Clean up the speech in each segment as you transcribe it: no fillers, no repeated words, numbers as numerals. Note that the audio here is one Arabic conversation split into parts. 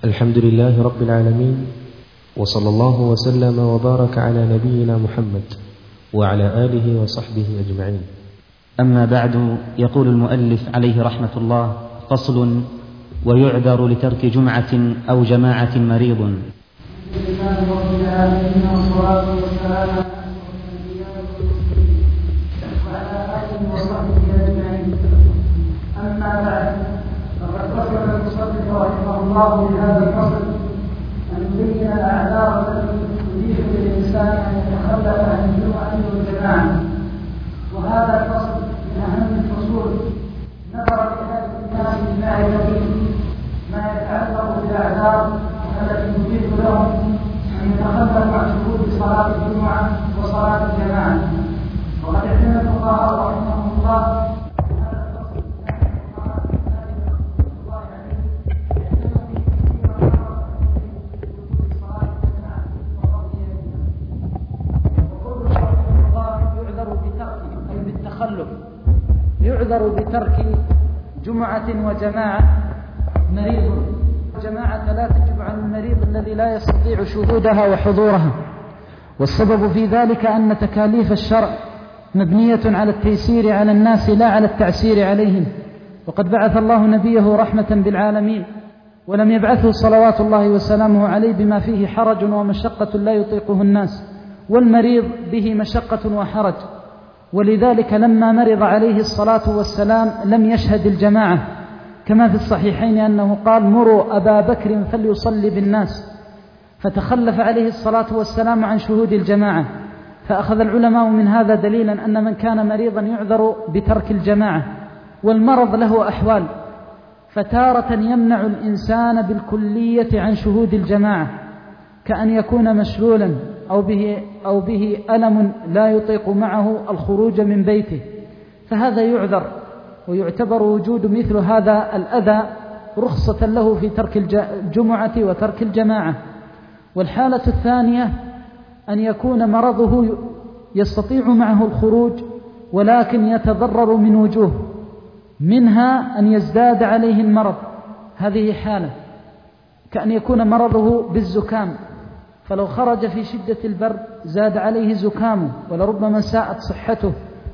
الحمد لله رب العالمين، وصلى الله وسلم وبارك على نبينا محمد وعلى آله وصحبه أجمعين. أما بعد، يقول المؤلف عليه رحمة الله: فصل: ويعذر لترك جمعة أو جماعة مريض. أما بعد، فقد وصف المصنف رحمه الله بهذا الفصل أن يبين الأعذار التي تبيح للإنسان أن يتخلف عن الجمعة والجماعة، وهذا الفصل من أهم الفصول نظر لهذا الناس بمعرفة ما يتعلق بالأعذار التي تبيح لهم أن يتخلفوا عن شهود صلاة الجمعة وصلاة الجماعة. وقد اعتمد الفقهاء رحمهم الله يعذر بترك جمعة وجماعة مريض. الجماعة لا تجب عن المريض الذي لا يستطيع شهودها وحضورها، والسبب في ذلك أن تكاليف الشرع مبنية على التيسير على الناس لا على التعسير عليهم، وقد بعث الله نبيه رحمة بالعالمين، ولم يبعثه صلوات الله وسلامه عليه بما فيه حرج ومشقة لا يطيقه الناس، والمريض به مشقة وحرج. ولذلك لما مرض عليه الصلاة والسلام لم يشهد الجماعة، كما في الصحيحين أنه قال: مروا أبا بكر فليصلي بالناس، فتخلف عليه الصلاة والسلام عن شهود الجماعة. فأخذ العلماء من هذا دليلا أن من كان مريضا يعذر بترك الجماعة. والمرض له أحوال، فتارة يمنع الإنسان بالكلية عن شهود الجماعة، كأن يكون مشلولا أو به ألم لا يطيق معه الخروج من بيته، فهذا يعذر، ويعتبر وجود مثل هذا الأذى رخصة له في ترك الجمعة وترك الجماعة. والحالة الثانية أن يكون مرضه يستطيع معه الخروج ولكن يتضرر من وجوه، منها أن يزداد عليه المرض، هذه حالة، كأن يكون مرضه بالزكام، فلو خرج في شدة البرد زاد عليه زكامه، ولربما ساءت صحته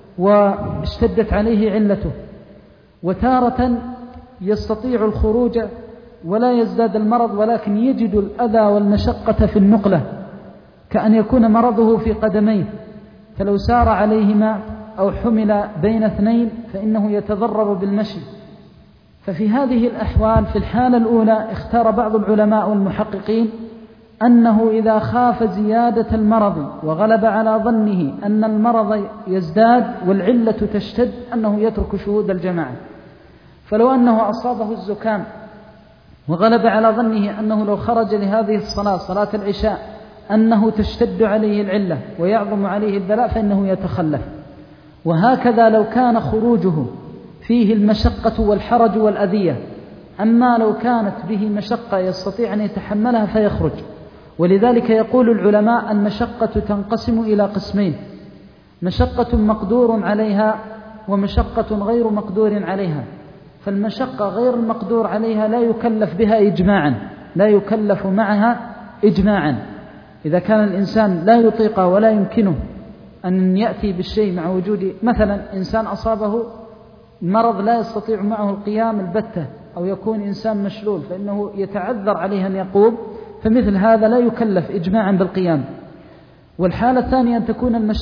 واشتدت عليه علته. وتارة يستطيع الخروج ولا يزداد المرض ولكن يجد الأذى والمشقة في النقلة، كأن يكون مرضه في قدميه، فلو سار عليهما أو حمل بين اثنين فإنه يتضرر بالمشي. ففي هذه الأحوال، في الحالة الأولى اختار بعض العلماء والمحققين أنه إذا خاف زيادة المرض وغلب على ظنه أن المرض يزداد والعلة تشتد أنه يترك شهود الجماعة. فلو أنه أصابه الزكام وغلب على ظنه أنه لو خرج لهذه الصلاة، صلاة العشاء، أنه تشتد عليه العلة ويعظم عليه البلاء، فإنه يتخلف. وهكذا لو كان خروجه فيه المشقة والحرج والأذية، أما لو كانت به مشقة يستطيع أن يتحملها فيخرج. ولذلك يقول العلماء: المشقة تنقسم إلى قسمين: مشقة مقدور عليها ومشقة غير مقدور عليها. فالمشقة غير المقدور عليها لا يكلف بها إجماعا، لا يكلف معها إجماعا. إذا كان الإنسان لا يطيق ولا يمكنه أن يأتي بالشيء مع وجود، مثلا إنسان أصابه مرض لا يستطيع معه القيام البتة، أو يكون إنسان مشلول فإنه يتعذر عليه أن يقوم، فمثل هذا لا يكلف إجماعا بالقيام. والحالة الثانية أن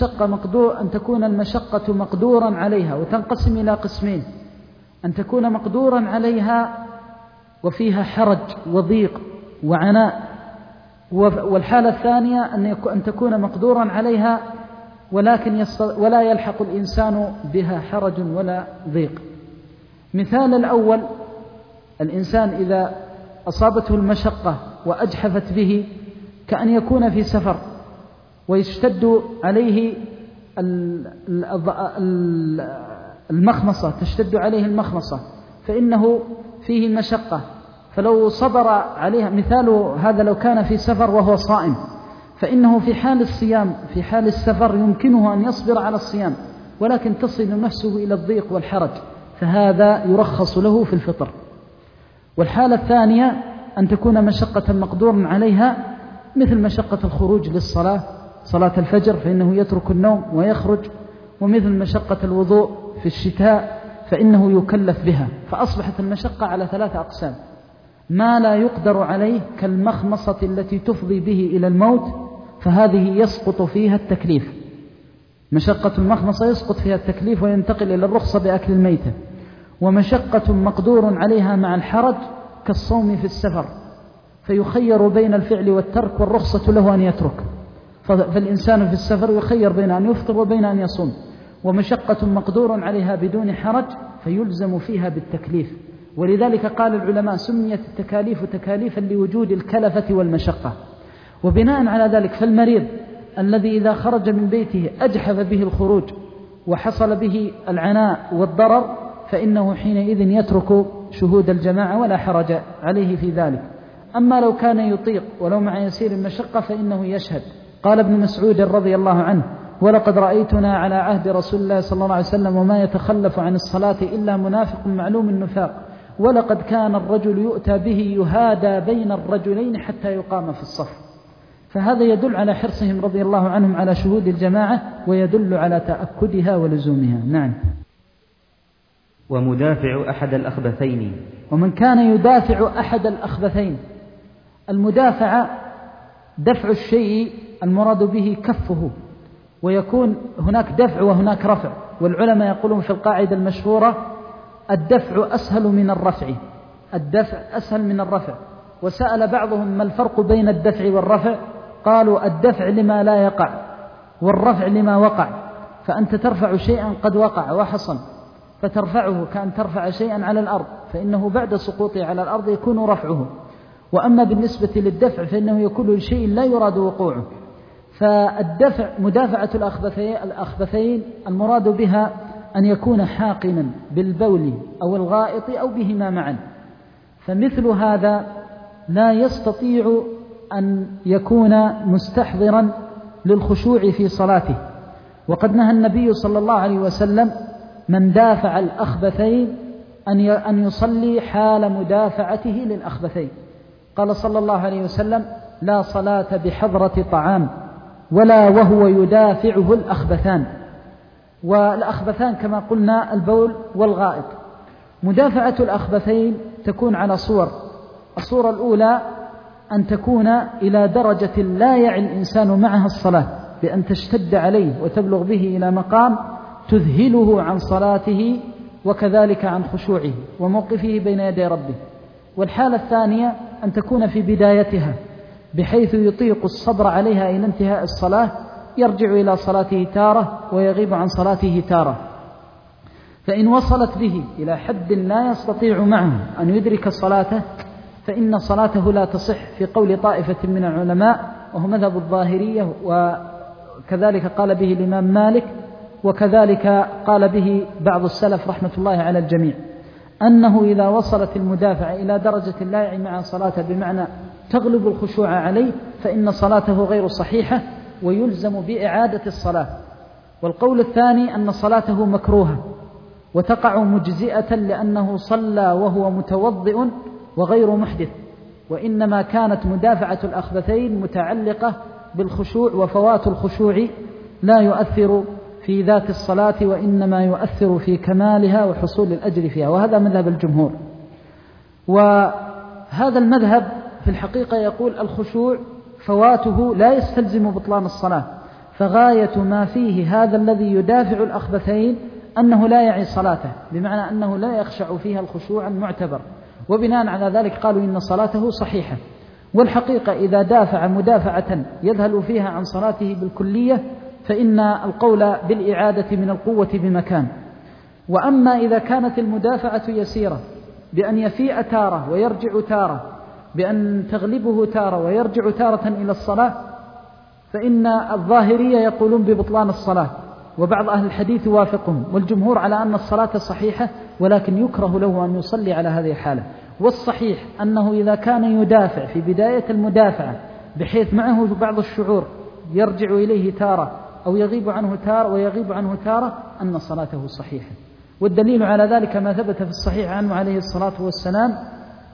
تكون المشقة مقدورا عليها، وتنقسم إلى قسمين: أن تكون مقدورا عليها وفيها حرج وضيق وعناء، والحالة الثانية أن تكون مقدورا عليها ولكن ولا يلحق الإنسان بها حرج ولا ضيق. مثال الأول: الإنسان إذا أصابته المشقة وأجحفت به، كأن يكون في سفر ويشتد عليه المخمصة، تشتد عليه المخمصة، فإنه فيه مشقة، فلو صبر عليها، مثال هذا لو كان في سفر وهو صائم، فإنه في حال الصيام، في حال السفر يمكنه أن يصبر على الصيام، ولكن تصل نفسه إلى الضيق والحرج، فهذا يرخص له في الفطر. والحالة الثانية أن تكون مشقة مقدور عليها، مثل مشقة الخروج للصلاة، صلاة الفجر فإنه يترك النوم ويخرج، ومثل مشقة الوضوء في الشتاء فإنه يكلف بها. فأصبحت المشقة على 3 أقسام: ما لا يقدر عليه كالمخمصة التي تفضي به إلى الموت، فهذه يسقط فيها التكليف، مشقة المخمصة يسقط فيها التكليف وينتقل إلى الرخصة بأكل الميتة. ومشقة مقدور عليها مع الحرج كالصوم في السفر، فيخير بين الفعل والترك، والرخصة له أن يترك، فالإنسان في السفر يخير بين أن يفطر وبين أن يصوم. ومشقة مقدور عليها بدون حرج فيلزم فيها بالتكليف، ولذلك قال العلماء سميت التكاليف تكاليفا لوجود الكلفة والمشقة. وبناء على ذلك فالمريض الذي إذا خرج من بيته أجحف به الخروج وحصل به العناء والضرر، فإنه حينئذ يترك شهود الجماعة ولا حرج عليه في ذلك. أما لو كان يطيق ولو مع يسير المشقة فإنه يشهد. قال ابن مسعود رضي الله عنه: ولقد رأيتنا على عهد رسول الله صلى الله عليه وسلم وما يتخلف عن الصلاة إلا منافق معلوم النفاق، ولقد كان الرجل يؤتى به يهادى بين الرجلين حتى يقام في الصف. فهذا يدل على حرصهم رضي الله عنهم على شهود الجماعة، ويدل على تأكدها ولزومها. نعم. ومدافع أحد الأخبثين. ومن كان يدافع أحد الأخبثين، المدافع دفع الشيء المراد به كفه، ويكون هناك دفع وهناك رفع، والعلماء يقولون في القاعدة المشهورة: الدفع أسهل من الرفع، الدفع أسهل من الرفع. وسأل بعضهم: ما الفرق بين الدفع والرفع؟ قالوا: الدفع لما لا يقع، والرفع لما وقع. فأنت ترفع شيئا قد وقع وحصل، فترفعه كأن ترفع شيئا على الأرض، فإنه بعد سقوطه على الأرض يكون رفعه. وأما بالنسبة للدفع فإنه يكون لشيء لا يراد وقوعه. فالدفع مدافعة الأخبثين المراد بها أن يكون حاقنا بالبول أو الغائط أو بهما معا، فمثل هذا لا يستطيع أن يكون مستحضرا للخشوع في صلاته. وقد نهى النبي صلى الله عليه وسلم من دافع الأخبثين أن يصلي حال مدافعته للأخبثين. قال صلى الله عليه وسلم: لا صلاة بحضرة طعام ولا وهو يدافعه الأخبثان. والأخبثان كما قلنا البول والغائط. مدافعة الأخبثين تكون على صور: الصورة الأولى أن تكون إلى درجة لا يعي الإنسان معها الصلاة، بأن تشتد عليه وتبلغ به إلى مقام تذهله عن صلاته وكذلك عن خشوعه وموقفه بين يدي ربه. والحالة الثانية أن تكون في بدايتها بحيث يطيق الصبر عليها إلى انتهاء الصلاة، يرجع إلى صلاته تارة ويغيب عن صلاته تارة. فإن وصلت به إلى حد لا يستطيع معه أن يدرك صلاته فإن صلاته لا تصح، في قول طائفة من العلماء وهو مذهب الظاهرية، وكذلك قال به الإمام مالك، وكذلك قال به بعض السلف رحمة الله على الجميع، أنه إذا وصلت المدافع إلى درجة لا يعي مع صلاته بمعنى تغلب الخشوع عليه فإن صلاته غير صحيحة ويلزم بإعادة الصلاة. والقول الثاني أن صلاته مكروهة وتقع مجزئة لأنه صلى وهو متوضئ وغير محدث، وإنما كانت مدافعة الأخبثين متعلقة بالخشوع، وفوات الخشوع لا يؤثر في ذات الصلاة وإنما يؤثر في كمالها وحصول الأجر فيها، وهذا مذهب الجمهور. وهذا المذهب في الحقيقة يقول الخشوع فواته لا يستلزم بطلان الصلاة، فغاية ما فيه هذا الذي يدافع الأخبثين أنه لا يعي صلاته، بمعنى أنه لا يخشع فيها الخشوع المعتبر، وبناء على ذلك قالوا إن صلاته صحيحة. والحقيقة إذا دافع مدافعة يذهل فيها عن صلاته بالكلية فإن القول بالإعادة من القوة بمكان. وأما إذا كانت المدافعة يسيرة بأن يفيء تارة ويرجع تارة، بأن تغلبه تارة ويرجع تارة إلى الصلاة، فإن الظاهرية يقولون ببطلان الصلاة، وبعض أهل الحديث يوافقهم، والجمهور على أن الصلاة صحيحة ولكن يكره له أن يصلي على هذه الحالة. والصحيح أنه إذا كان يدافع في بداية المدافعة بحيث معه بعض الشعور يرجع إليه تارة أو يغيب عنه تارة ويغيب عنه تارة أن صلاته صحيحة. والدليل على ذلك ما ثبت في الصحيح عنه عليه الصلاة والسلام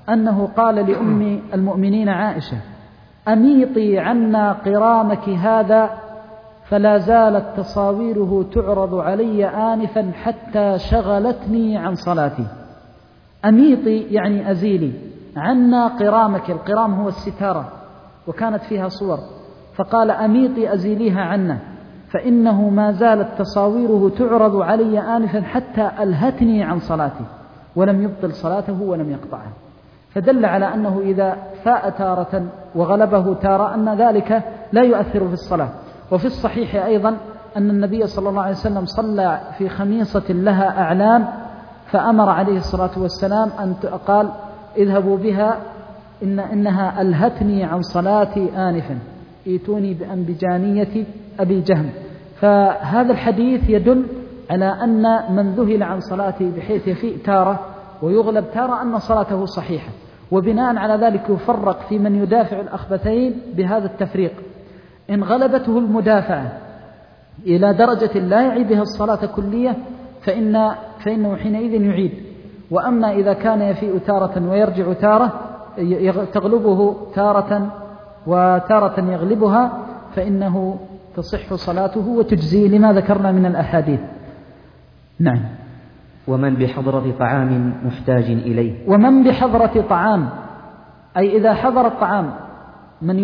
أنه قال لأم المؤمنين عائشة: أميطي عنا قرامك هذا، فلا زالت تصاويره تعرض علي آنفا حتى شغلتني عن صلاتي. أميطي يعني أزيلي، عنا قرامك، القرام هو الستارة وكانت فيها صور، فقال: أميطي أزيليها عنا، فإنه ما زالت تصاويره تعرض علي آنفا حتى ألهتني عن صلاتي، ولم يبطل صلاته ولم يقطعها. فدل على أنه إذا فاء تارة وغلبه تارة أن ذلك لا يؤثر في الصلاة. وفي الصحيح أيضا أن النبي صلى الله عليه وسلم صلى في خميصة لها أعلام، فأمر عليه الصلاة والسلام أن قال: اذهبوا بها إنها ألهتني عن صلاتي آنفا، ائتوني بأنبجانية أبي جهم. فهذا الحديث يدل على أن من ذهل عن صلاته بحيث يفيء تارة ويغلب تارة أن صلاته صحيحة. وبناء على ذلك يفرق في من يدافع الأخبثين بهذا التفريق: إن غلبته المدافعة إلى درجة لا يعي بها الصلاة كلية فإنه حينئذ يعيد. وأما إذا كان يفيء تارة ويرجع تارة، تغلبه تارة وتارة يغلبها، فإنه تصح صلاته وتجزي لما ذكرنا من الأحاديث. نعم. ومن بحضرة طعام محتاج إليه. ومن بحضرة طعام، أي إذا حضر الطعام من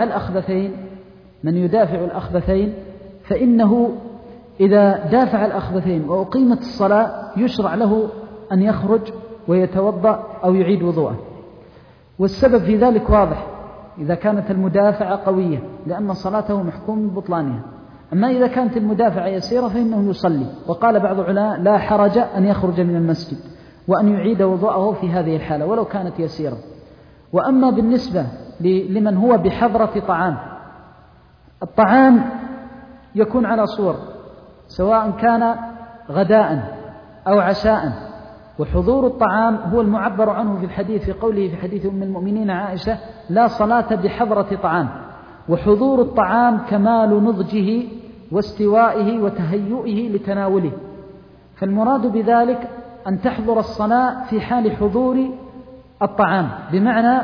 يدافع الأخبثين، فإنه إذا دافع الأخبثين وأقيمت الصلاة يشرع له أن يخرج ويتوضأ أو يعيد وضوءه. والسبب في ذلك واضح: إذا كانت المدافعة قوية لأن صلاته محكوم ببطلانها. أما إذا كانت المدافعة يسيرة فإنه يصلي. وقال بعض العلماء: لا حرج أن يخرج من المسجد وأن يعيد وضوءه في هذه الحالة ولو كانت يسيرة. وأما بالنسبة لمن هو بحضرة طعام، الطعام يكون على صور، سواء كان غداء أو عشاء. وحضور الطعام هو المعبر عنه في الحديث، في قوله في حديث أم المؤمنين عائشة: لا صلاة بحضرة طعام. وحضور الطعام كمال نضجه واستوائه وتهيئه لتناوله. فالمراد بذلك أن تحضر الصلاة في حال حضور الطعام، بمعنى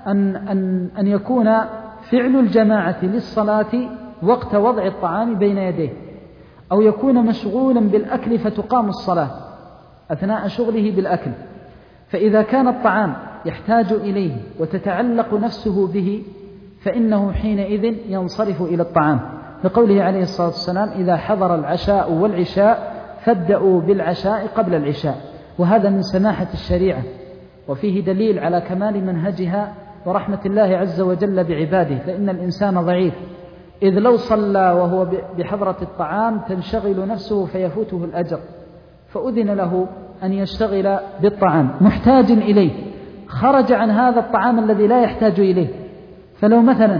أن يكون فعل الجماعة للصلاة وقت وضع الطعام بين يديه، أو يكون مشغولا بالأكل فتقام الصلاة أثناء شغله بالأكل. فإذا كان الطعام يحتاج إليه وتتعلق نفسه به فإنه حينئذ ينصرف إلى الطعام، لقوله عليه الصلاة والسلام: إذا حضر العشاء والعشاء فابدأوا بالعشاء قبل العشاء. وهذا من سماحة الشريعة، وفيه دليل على كمال منهجها ورحمة الله عز وجل بعباده، فإن الإنسان ضعيف، إذ لو صلى وهو بحضرة الطعام تنشغل نفسه فيفوته الأجر، فأذن له أن يشتغل بالطعام محتاج إليه، خرج عن هذا الطعام الذي لا يحتاج إليه. فلو مثلا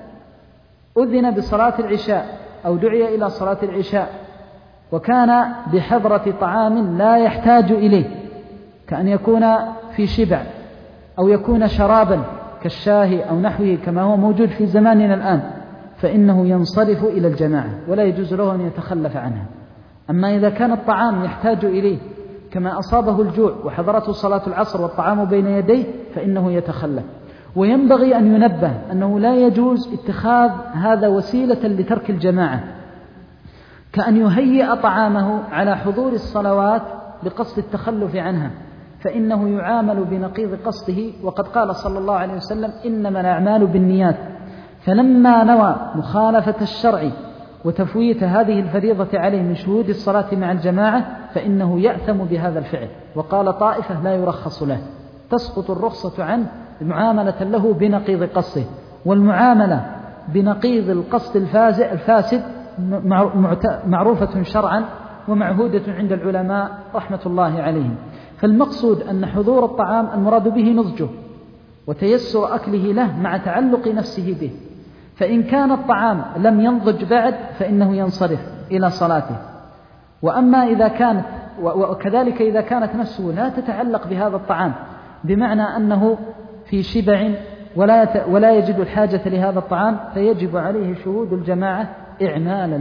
أذن بصلاة العشاء أو دعي إلى صلاة العشاء وكان بحضرة طعام لا يحتاج إليه، كأن يكون في شبع أو يكون شرابا كالشاهي أو نحوه كما هو موجود في زماننا الآن، فإنه ينصرف إلى الجماعة ولا يجوز له أن يتخلف عنها. أما إذا كان الطعام يحتاج إليه كما أصابه الجوع وحضرته صلاة العصر والطعام بين يديه فإنه يتخلف. وينبغي أن ينبه أنه لا يجوز اتخاذ هذا وسيلة لترك الجماعة، كأن يهيئ طعامه على حضور الصلوات بقصد التخلف عنها، فإنه يعامل بنقيض قصده. وقد قال صلى الله عليه وسلم: إنما الأعمال بالنيات. فلما نوى مخالفة الشرع وتفويت هذه الفريضة عليه من شهود الصلاة مع الجماعة فإنه يأثم بهذا الفعل. وقال طائفة: لا يرخص له، تسقط الرخصة عنه معاملة له بنقيض قصده. والمعاملة بنقيض القصد الفاسد معروفة شرعا ومعهودة عند العلماء رحمة الله عليهم. فالمقصود أن حضور الطعام المراد به نضجه وتيسر أكله له مع تعلق نفسه به. فإن كان الطعام لم ينضج بعد فإنه ينصرف إلى صلاته. وأما إذا كانت وكذلك إذا كانت نفسه لا تتعلق بهذا الطعام، بمعنى أنه في شبع ولا يجد الحاجة لهذا الطعام، فيجب عليه شهود الجماعة إعمالا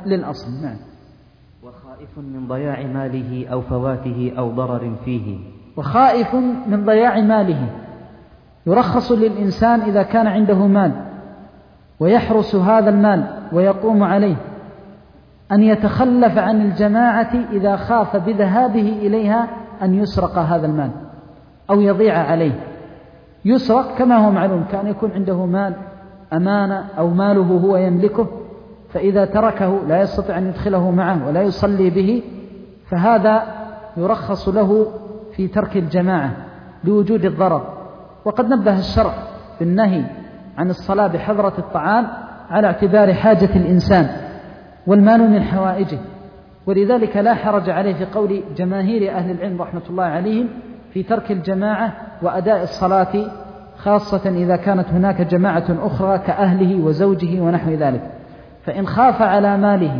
للأصل. نعم. وخائف من ضياع ماله أو فواته أو ضرر فيه. وخائف من ضياع ماله. يرخص للإنسان إذا كان عنده مال ويحرس هذا المال ويقوم عليه أن يتخلف عن الجماعة إذا خاف بذهابه إليها أن يسرق هذا المال أو يضيع عليه. يسرق كما هو معلوم، كان يكون عنده مال أمانة أو ماله هو يملكه، فإذا تركه لا يستطيع أن يدخله معه ولا يصلي به، فهذا يرخص له في ترك الجماعة لوجود الضرر. وقد نبه الشرع بالنهي عن الصلاة بحضرة الطعام على اعتبار حاجة الإنسان والمال من حوائجه، ولذلك لا حرج عليه في قول جماهير أهل العلم رحمة الله عليهم في ترك الجماعة وأداء الصلاة، خاصة إذا كانت هناك جماعة أخرى كأهله وزوجه ونحو ذلك. فإن خاف على ماله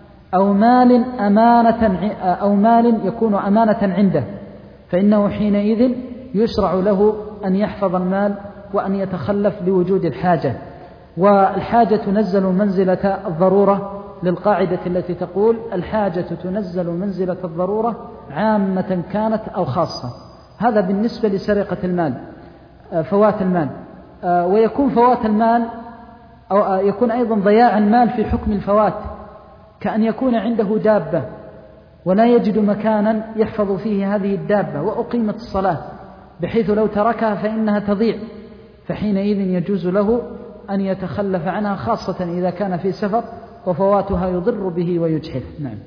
أو مال يكون أمانة عنده، فإنه حينئذ يشرع له أن يحفظ المال وأن يتخلف لوجود الحاجة. والحاجة تنزل منزلة الضرورة، للقاعدة التي تقول الحاجة تنزل منزلة الضرورة عامة كانت أو خاصة. هذا بالنسبة لسرقة المال، فوات المال. ويكون فوات المال أو يكون أيضا ضياع المال في حكم الفوات، كأن يكون عنده دابة ولا يجد مكانا يحفظ فيه هذه الدابة وأقيمت الصلاة بحيث لو تركها فإنها تضيع، فحينئذ يجوز له أن يتخلف عنها، خاصة إذا كان في سفر وفواتها يضر به ويجحف. نعم.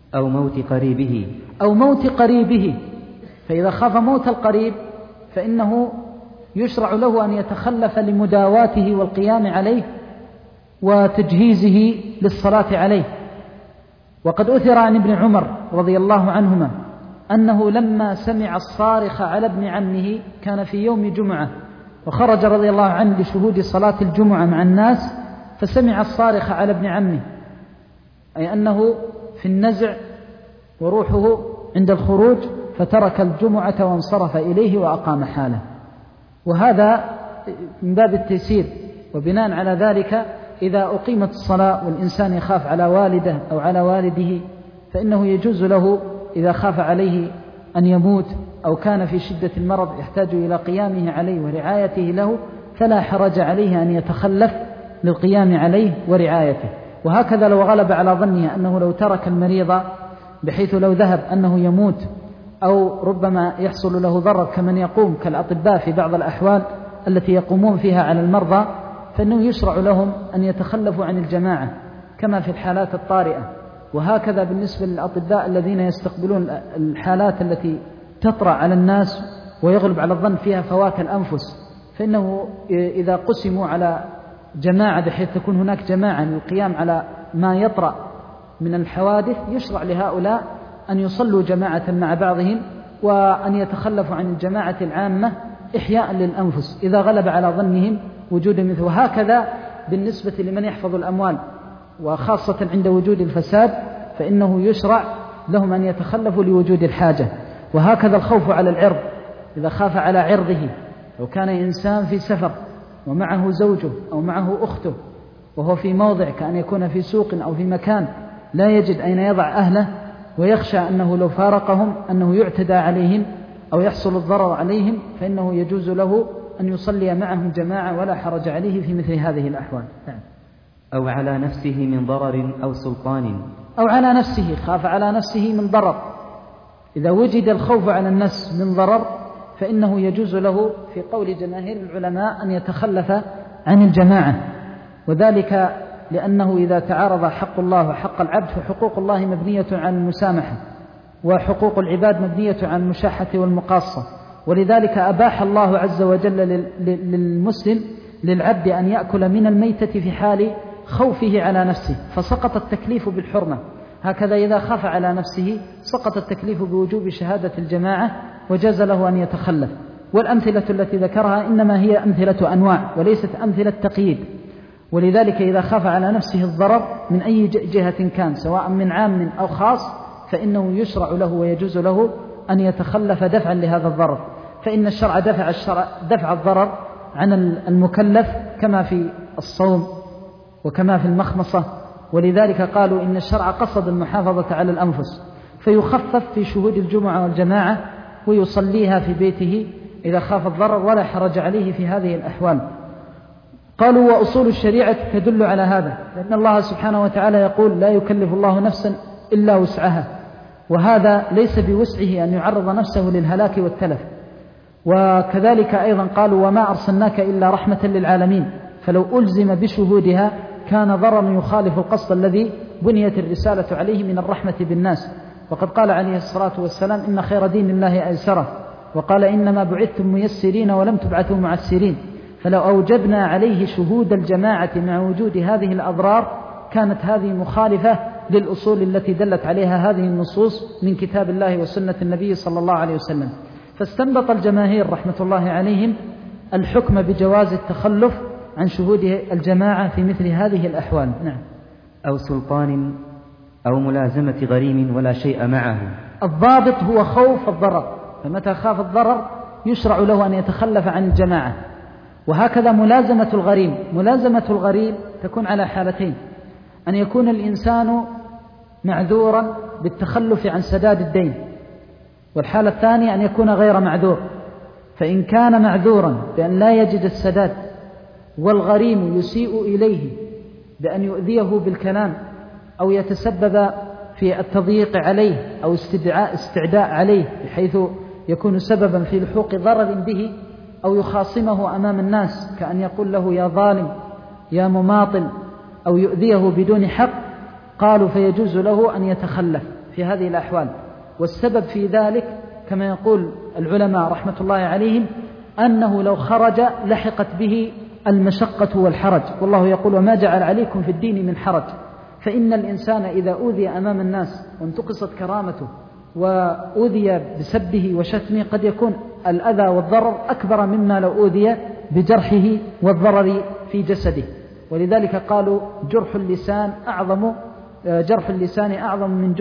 أو موت قريبه، فإذا خاف موت القريب فإنه يشرع له أن يتخلف لمداواته والقيام عليه وتجهيزه للصلاة عليه. وقد أثر عن ابن عمر رضي الله عنهما أنه لما سمع الصارخ على ابن عمه، كان في يوم جمعة وخرج رضي الله عنه لشهود صلاة الجمعة مع الناس، فسمع الصارخ على ابن عمه، أي أنه في النزع وروحه عند الخروج، فترك الجمعة وانصرف إليه وأقام حاله. وهذا من باب التيسير. وبناء على ذلك إذا أقيمت الصلاة والإنسان يخاف على والده أو على والده، فإنه يجوز له إذا خاف عليه أن يموت أو كان في شدة المرض يحتاج إلى قيامه عليه ورعايته له، فلا حرج عليه أن يتخلف للقيام عليه ورعايته. وهكذا لو غلب على ظنه أنه لو ترك المريض بحيث لو ذهب أنه يموت أو ربما يحصل له ضرر، كمن يقوم كالأطباء في بعض الأحوال التي يقومون فيها على المرضى، فإنه يشرع لهم أن يتخلفوا عن الجماعة كما في الحالات الطارئة. وهكذا بالنسبة للأطباء الذين يستقبلون الحالات التي تطرأ على الناس ويغلب على الظن فيها فوات الأنفس، فإنه إذا قسموا على جماعة بحيث تكون هناك جماعة للقيام على ما يطرأ من الحوادث، يشرع لهؤلاء أن يصلوا جماعة مع بعضهم وأن يتخلفوا عن الجماعة العامة إحياء للأنفس إذا غلب على ظنهم وجود مثل. وهكذا بالنسبة لمن يحفظ الأموال، وخاصة عند وجود الفساد، فإنه يشرع لهم أن يتخلفوا لوجود الحاجة. وهكذا الخوف على العرض، إذا خاف على عرضه، لو كان إنسان في سفر ومعه زوجه أو معه أخته وهو في موضع كأن يكون في سوق أو في مكان لا يجد أين يضع أهله، ويخشى أنه لو فارقهم أنه يعتدى عليهم أو يحصل الضرر عليهم، فإنه يجوز له أن يصلي معهم جماعة ولا حرج عليه في مثل هذه الأحوال. أو على نفسه من ضرر أو سلطان، أو على نفسه، خاف على نفسه من ضرر. إذا وجد الخوف على النفس من ضرر فإنه يجوز له في قول جماهير العلماء أن يتخلف عن الجماعة، وذلك لأنه إذا تعارض حق الله وحق العبد فحقوق الله مبنية عن المسامحة، وحقوق العباد مبنية عن المشاحة والمقاصة. ولذلك أباح الله عز وجل للمسلم للعبد أن يأكل من الميتة في حال خوفه على نفسه، فسقط التكليف بالحرمة. هكذا إذا خاف على نفسه سقط التكليف بوجوب شهادة الجماعة وجاز له أن يتخلف. والأمثلة التي ذكرها إنما هي أمثلة أنواع وليست أمثلة تقييد. ولذلك إذا خاف على نفسه الضرر من أي جهة كان، سواء من عام أو خاص، فإنه يشرع له ويجوز له أن يتخلف دفعا لهذا الضرر، فإن الشرع دفع الضرر عن المكلف كما في الصوم وكما في المخمصة. ولذلك قالوا إن الشرع قصد المحافظة على الأنفس، فيخفف في شهود الجمعة والجماعة ويصليها في بيته إذا خاف الضرر ولا حرج عليه في هذه الأحوال. قالوا وأصول الشريعة تدل على هذا، لأن الله سبحانه وتعالى يقول لا يكلف الله نفسا إلا وسعها، وهذا ليس بوسعه أن يعرض نفسه للهلاك والتلف. وكذلك أيضا قالوا وما أرسلناك إلا رحمة للعالمين، فلو ألزم بشهودها كان ضررا يخالف القصد الذي بنيت الرسالة عليه من الرحمة بالناس. وقد قال عليه الصلاة والسلام إن خير دين الله أيسره، وقال إنما بعثتم ميسرين ولم تبعثوا معسرين. فلو أوجبنا عليه شهود الجماعة مع وجود هذه الأضرار كانت هذه مخالفة للأصول التي دلت عليها هذه النصوص من كتاب الله وسنة النبي صلى الله عليه وسلم. فاستنبط الجماهير رحمة الله عليهم الحكم بجواز التخلف عن شهود الجماعة في مثل هذه الأحوال. نعم. أو سلطان أو ملازمة غريم ولا شيء معه. الضابط هو خوف الضرر، فمتى خاف الضرر يشرع له أن يتخلف عن الجماعة. وهكذا ملازمة الغريم، ملازمة الغريم تكون على حالتين: أن يكون الإنسان معذورا بالتخلف عن سداد الدين، والحالة الثانية أن يكون غير معذور. فإن كان معذورا بأن لا يجد السداد والغريم يسيء إليه بأن يؤذيه بالكلام أو يتسبب في التضييق عليه أو استعداء عليه بحيث يكون سببا في لحوق ضرر به، أو يخاصمه أمام الناس كأن يقول له يا ظالم يا مماطل، أو يؤذيه بدون حق، قالوا فيجوز له أن يتخلف في هذه الأحوال. والسبب في ذلك كما يقول العلماء رحمة الله عليهم أنه لو خرج لحقت به المشقة والحرج، والله يقول وما جعل عليكم في الدين من حرج. فإن الإنسان إذا أوذي أمام الناس وانتقصت كرامته وأوذي بسبه وشتمه قد يكون الأذى والضرر أكبر مما لو أوذي بجرحه والضرر في جسده. ولذلك قالوا جرح اللسان أعظم من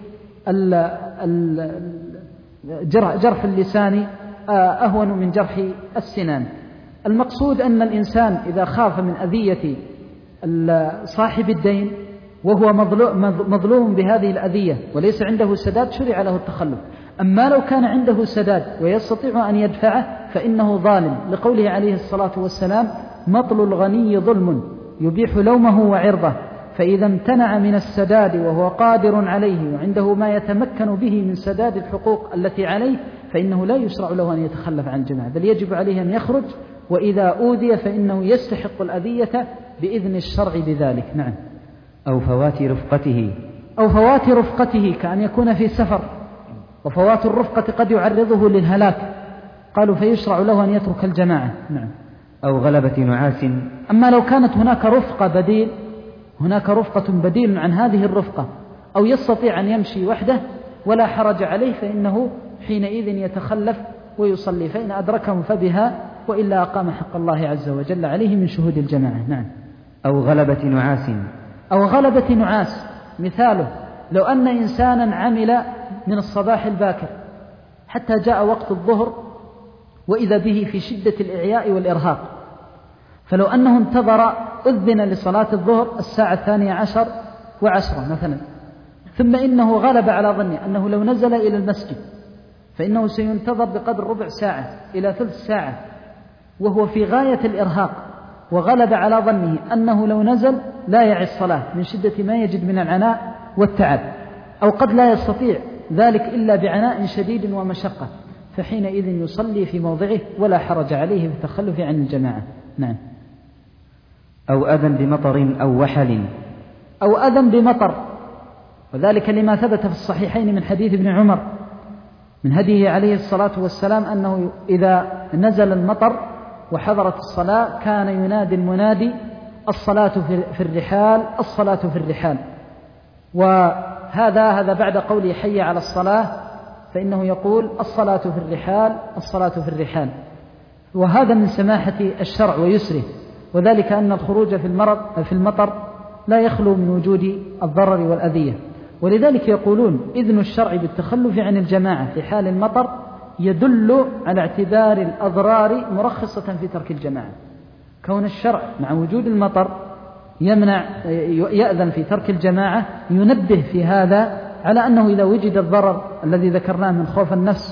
جرح اللسان أهون من جرح السنان. المقصود أن الإنسان إذا خاف من أذية صاحب الدين وهو مظلوم بهذه الأذية وليس عنده سداد شرع له التخلف. أما لو كان عنده سداد ويستطيع أن يدفعه فإنه ظالم، لقوله عليه الصلاة والسلام مطل الغني ظلم يبيح لومه وعرضه، فإذا امتنع من السداد وهو قادر عليه وعنده ما يتمكن به من سداد الحقوق التي عليه فإنه لا يشرع له أن يتخلف عن جماعة، بل يجب عليه أن يخرج، وإذا أوذي فإنه يستحق الأذية بإذن الشرع بذلك. نعم. أو فوات رفقته كأن يكون في سفر، وفوات الرفقة قد يعرضه للهلاك، قالوا فيشرع له أن يترك الجماعة. نعم. أو غلبة نعاس. أما لو كانت هناك رفقة بديل عن هذه الرفقة أو يستطيع أن يمشي وحده ولا حرج عليه فإنه حينئذ يتخلف ويصلي، فإن أدركهم فبها، وإلا أقام حق الله عز وجل عليه من شهود الجماعة. نعم. أو غلبة نعاس مثاله لو أن إنسانا عمل من الصباح الباكر حتى جاء وقت الظهر وإذا به في شدة الإعياء والإرهاق، فلو أنه انتظر أذن لصلاة الظهر الساعة 12:10 مثلا، ثم إنه غلب على ظنه أنه لو نزل إلى المسجد فإنه سينتظر بقدر ربع ساعة إلى ثلث ساعة وهو في غاية الإرهاق، وغلب على ظنه أنه لو نزل لا يعي الصلاة من شدة ما يجد من العناء والتعب، أو قد لا يستطيع ذلك إلا بعناء شديد ومشقة، فحينئذ يصلي في موضعه ولا حرج عليه في التخلف عن الجماعة. نعم. أو أذى بمطر أو أذى بمطر، وذلك لما ثبت في الصحيحين من حديث ابن عمر من هديه عليه الصلاة والسلام أنه إذا نزل المطر وحضرت الصلاة كان ينادي المنادي الصلاة في الرحال، الصلاة في الرحال. وهذا بعد قوله حي على الصلاة فإنه يقول الصلاة في الرحال، الصلاة في الرحال. وهذا من سماحة الشرع ويسره، وذلك أن الخروج في المطر لا يخلو من وجود الضرر والأذية، ولذلك يقولون إذن الشرع بالتخلف عن الجماعة في حال المطر يدل على اعتبار الأضرار مرخصة في ترك الجماعة. كون الشرع مع وجود المطر يأذن في ترك الجماعة ينبه في هذا على أنه إذا وجد الضرر الذي ذكرناه من خوف النفس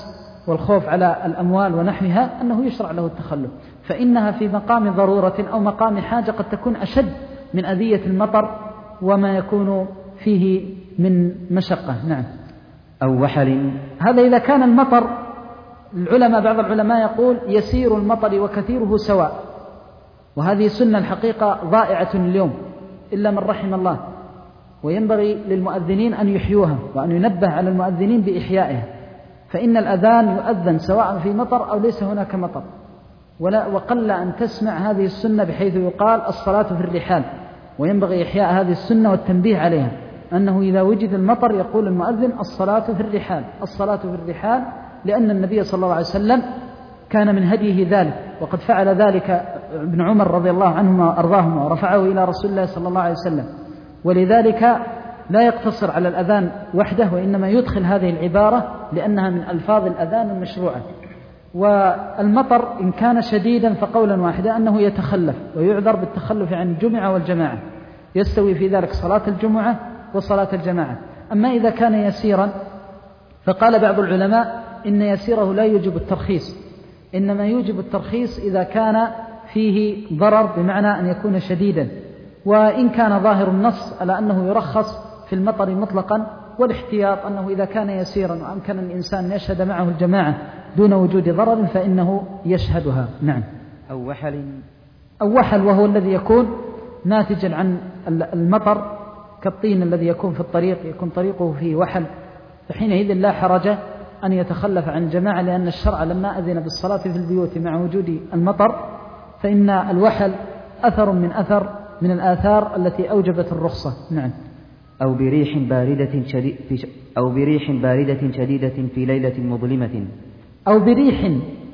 والخوف على الأموال ونحوها أنه يشرع له التخلف، فإنها في مقام ضرورة أو مقام حاجة قد تكون أشد من أذية المطر وما يكون فيه من مشقة. نعم. أو وحل. هذا إذا كان المطر، بعض العلماء يقول يسير المطر وكثيره سواء، وهذه سنة الحقيقة ضائعة اليوم إلا من رحم الله، وينبغي للمؤذنين أن يحيوها وأن ينبه على المؤذنين بإحيائها، فإن الأذان يؤذن سواء في مطر أو ليس هناك مطر، وقل أن تسمع هذه السنة بحيث يقال الصلاة في الرحال، وينبغي إحياء هذه السنة والتنبيه عليها، أنه إذا وجد المطر يقول المؤذن الصلاة في الرحال، الصلاة في الرحال، لأن النبي صلى الله عليه وسلم كان من هديه ذلك، وقد فعل ذلك ابن عمر رضي الله عنهما وأرضاهما ورفعه إلى رسول الله صلى الله عليه وسلم، ولذلك لا يقتصر على الأذان وحده، وإنما يدخل هذه العبارة لأنها من ألفاظ الأذان المشروعة. والمطر إن كان شديدا فقولا واحدا أنه يتخلف، ويعذر بالتخلف عن الجمعة والجماعة، يستوي في ذلك صلاة الجمعة وصلاة الجماعة. أما إذا كان يسيرا فقال بعض العلماء إن يسيره لا يوجب الترخيص، إنما يوجب الترخيص إذا كان فيه ضرر، بمعنى أن يكون شديدا، وإن كان ظاهر النص على أنه يرخص في المطر مطلقا، والاحتياط أنه إذا كان يسيرا وأمكن الإنسان يشهد معه الجماعة دون وجود ضرر فإنه يشهدها. نعم. أو وحل وهو الذي يكون ناتجا عن المطر، كالطين الذي يكون في الطريق، يكون طريقه فيه وحل، فحينئذ لا حرج أن يتخلف عن الجماعة، لأن الشرع لما أذن بالصلاة في البيوت مع وجود المطر فإن الوحل أثر من الآثار التي أوجبت الرخصة. نعم. أو بريح باردة شديدة في ليلة مظلمة. أو بريح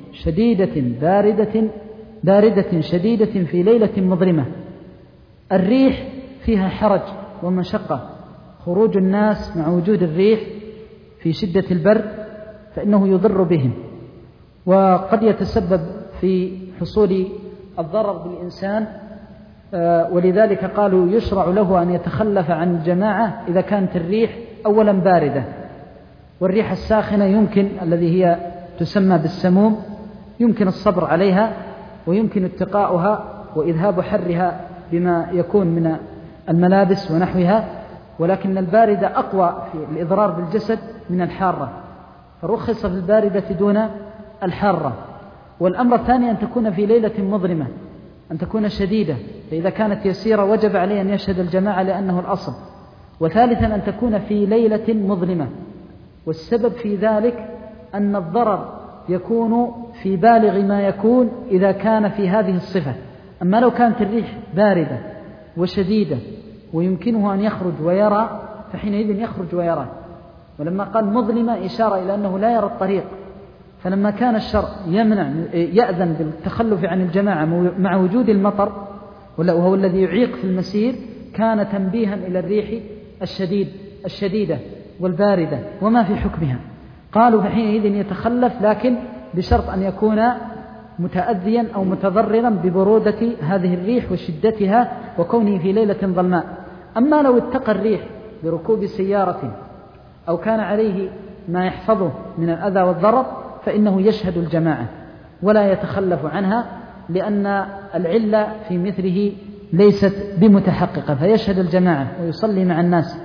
باردة شديدة في ليلة مظلمة. الريح فيها حرج ومشقة، خروج الناس مع وجود الريح في شدة البرد فإنه يضر بهم، وقد يتسبب في حصول الضرر بالإنسان، ولذلك قالوا يشرع له أن يتخلف عن الجماعة إذا كانت الريح أولا باردة، والريح الساخنة يمكن الذي هي تسمى بالسموم يمكن الصبر عليها ويمكن اتقاؤها وإذهاب حرها بما يكون من الملابس ونحوها، ولكن الباردة أقوى في الإضرار بالجسد من الحارة، فرخص في الباردة دون الحارة. والأمر الثاني أن تكون في ليلة مظلمة، أن تكون شديدة، فإذا كانت يسيرة وجب عليه أن يشهد الجماعة لأنه الأصل. وثالثا أن تكون في ليلة مظلمة، والسبب في ذلك أن الضرر يكون في بالغ ما يكون إذا كان في هذه الصفة. أما لو كانت الريح باردة وشديدة ويمكنه أن يخرج ويرى فحينئذ يخرج ويرى، ولما قال مظلمة إشارة إلى أنه لا يرى الطريق، فلما كان الشرع يأذن بالتخلف عن الجماعة مع وجود المطر وهو الذي يعيق في المسير، كان تنبيها إلى الريح الشديدة والباردة وما في حكمها. قالوا فحينئذ يتخلف، لكن بشرط أن يكون متأذيا أو متضررا ببرودة هذه الريح وشدتها وكونه في ليلة ظلماء. أما لو اتقى الريح بركوب سيارة أو كان عليه ما يحفظه من الأذى والضرر فإنه يشهد الجماعة ولا يتخلف عنها، لأن العلة في مثله ليست بمتحققة، فيشهد الجماعة ويصلي مع الناس.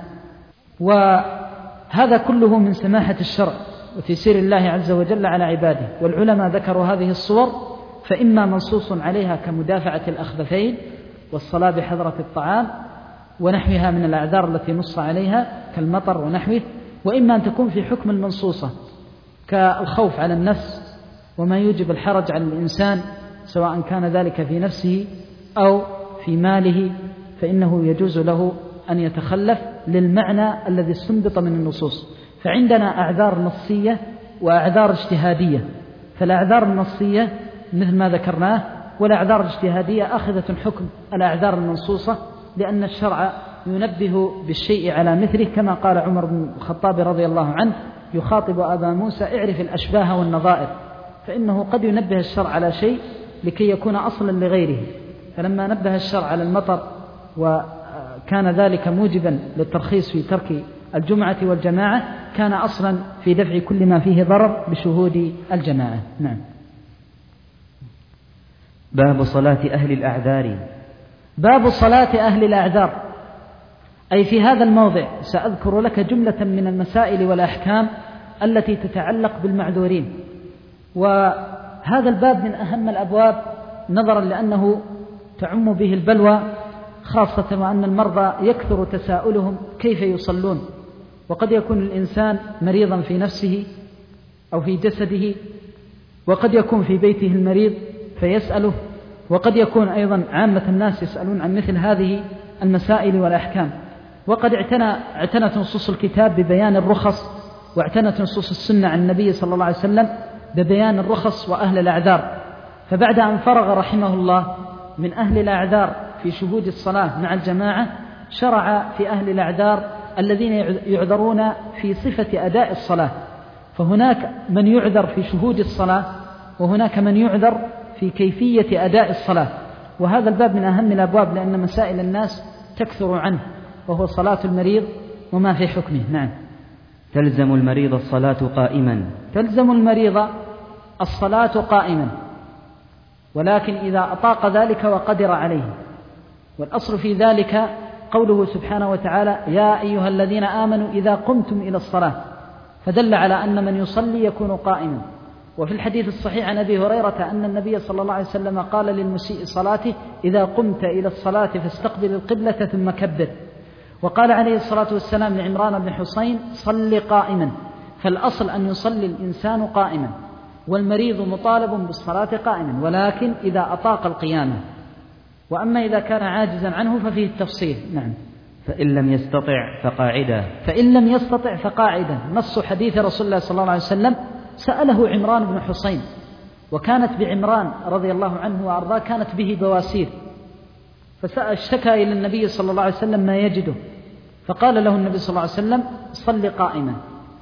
وهذا كله من سماحة الشرع وتيسير الله عز وجل على عباده. والعلماء ذكروا هذه الصور، فإما منصوص عليها كمدافعة الأخبثين والصلاة بحضرة الطعام ونحوها من الأعذار التي نص عليها كالمطر ونحوه، وإما أن تكون في حكم المنصوصة كالخوف على النفس وما يوجب الحرج على الإنسان سواء كان ذلك في نفسه أو في ماله، فإنه يجوز له أن يتخلف للمعنى الذي استنبط من النصوص. فعندنا أعذار نصية وأعذار اجتهادية، فالأعذار النصية مثل ما ذكرناه، والأعذار الاجتهادية أخذت حكم الأعذار المنصوصة، لأن الشرع ينبه بالشيء على مثله، كما قال عمر بن الخطاب رضي الله عنه يخاطب أبا موسى: اعرف الأشباه والنظائر، فإنه قد ينبه الشرع على شيء لكي يكون أصلا لغيره. فلما نبه الشرع على المطر وكان ذلك موجبا للترخيص في ترك الجمعة والجماعة، كان أصلا في دفع كل ما فيه ضرر بشهود الجماعة. نعم. باب صلاة أهل الأعذار. باب صلاة أهل الأعذار، أي في هذا الموضع سأذكر لك جملة من المسائل والأحكام التي تتعلق بالمعذورين. وهذا الباب من أهم الأبواب نظرا لأنه تعم به البلوى، خاصة وأن المرضى يكثر تساؤلهم كيف يصلون، وقد يكون الإنسان مريضا في نفسه أو في جسده، وقد يكون في بيته المريض فيسأله، وقد يكون أيضا عامة الناس يسألون عن مثل هذه المسائل والأحكام. وقد اعتنت نصوص الكتاب ببيان الرخص، واعتنت نصوص السنة عن النبي صلى الله عليه وسلم ببيان الرخص وأهل الأعذار. فبعد أن فرغ رحمه الله من أهل الأعذار في شهود الصلاة مع الجماعة، شرع في أهل الأعذار الذين يعذرون في صفة أداء الصلاة. فهناك من يعذر في شهود الصلاة، وهناك من يعذر في كيفية أداء الصلاة. وهذا الباب من أهم الأبواب لأن مسائل الناس تكثر عنه، وهو صلاة المريض وما في حكمه. نعم. تلزم المريض الصلاة قائما. تلزم المريض الصلاة قائما، ولكن إذا أطاق ذلك وقدر عليه. والأصل في ذلك قوله سبحانه وتعالى: يا أيها الذين آمنوا إذا قمتم إلى الصلاة، فدل على أن من يصلي يكون قائما. وفي الحديث الصحيح عن أبي هريرة أن النبي صلى الله عليه وسلم قال للمسيء صلاته: إذا قمت إلى الصلاة فاستقبل القبلة ثم كبر. وقال عليه الصلاة والسلام لعمران بن حسين: صل قائما. فالأصل أن يصلي الإنسان قائما، والمريض مطالب بالصلاة قائما، ولكن إذا أطاق القيامة. وأما إذا كان عاجزا عنه ففيه التفصيل. نعم. فإن لم يستطع فقاعدا. فإن لم يستطع فقاعدا، نص حديث رسول الله صلى الله عليه وسلم. سأله عمران بن حسين، وكانت بعمران رضي الله عنه وأرضاه كانت به بواسير، فاشتكى إلى النبي صلى الله عليه وسلم ما يجده، فقال له النبي صلى الله عليه وسلم: صل قائما.